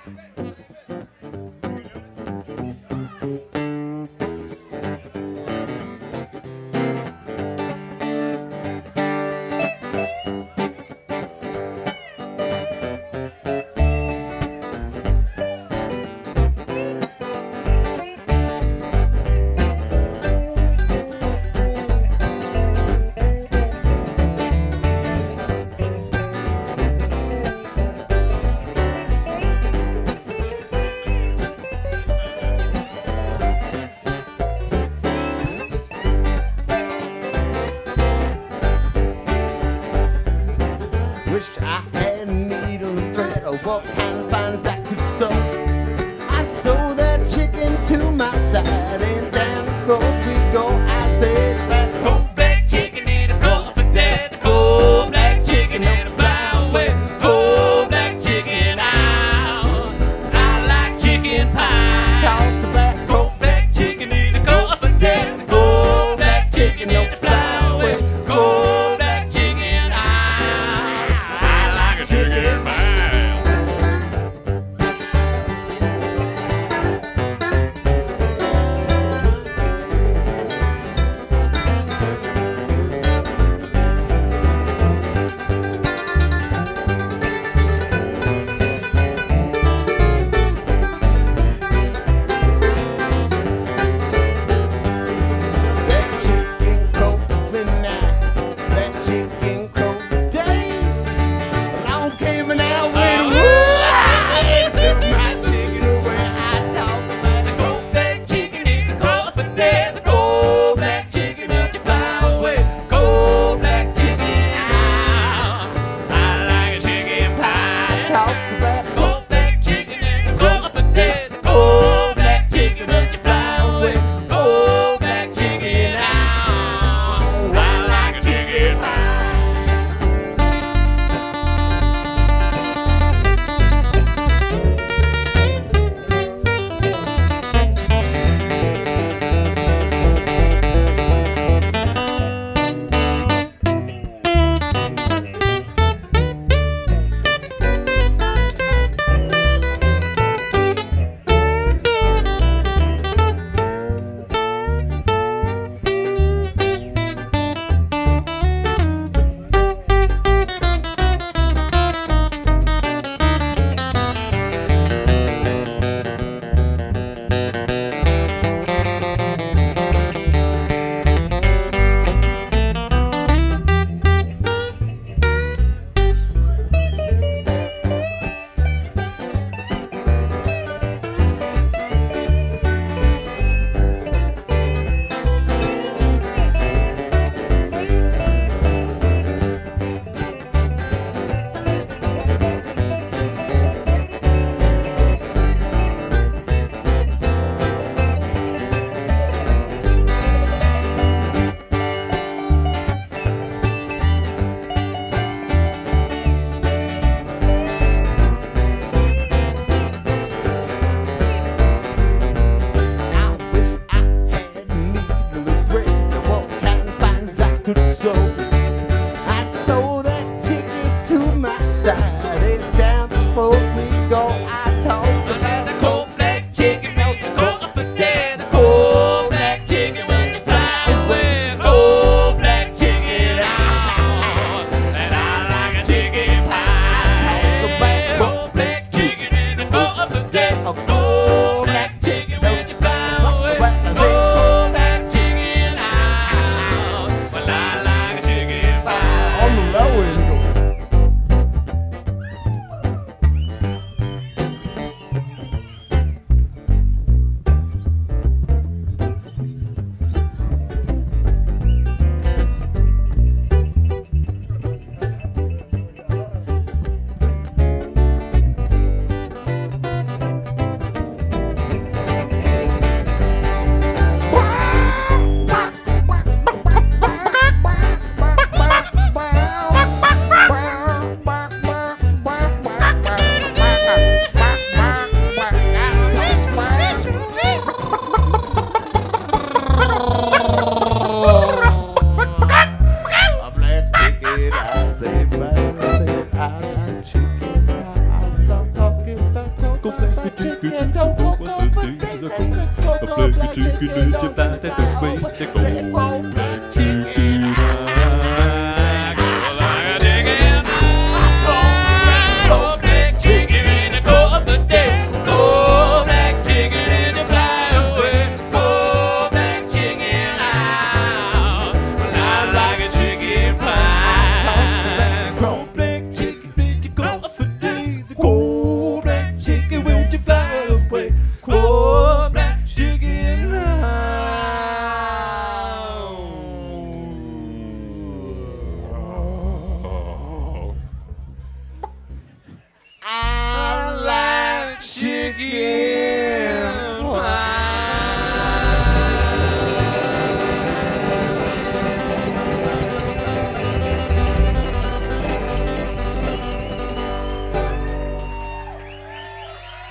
Wish I had a needle and thread, or what kind of spines that could sew. I sew that chicken to my side, and down the road we go. I said, that Cold black chicken and a roll for death. Cold black chicken and a fly away. Cold black chicken out. I like chicken pie. talk about Cold black chicken and a roll for death. Cold black chicken and a fly away. Cold black chicken out. I like a chicken pie. chicken, would you fly that away? The cold black chicken. I go like a chicken. Cold black chicken in the cold of the day. Cold black chicken and you fly away. Cold black chicken out. I'm like a chicken pie. Cold black chicken in the cold of the day. The cold black chicken, won't you fly away? Cold black chicken out. I like chicken.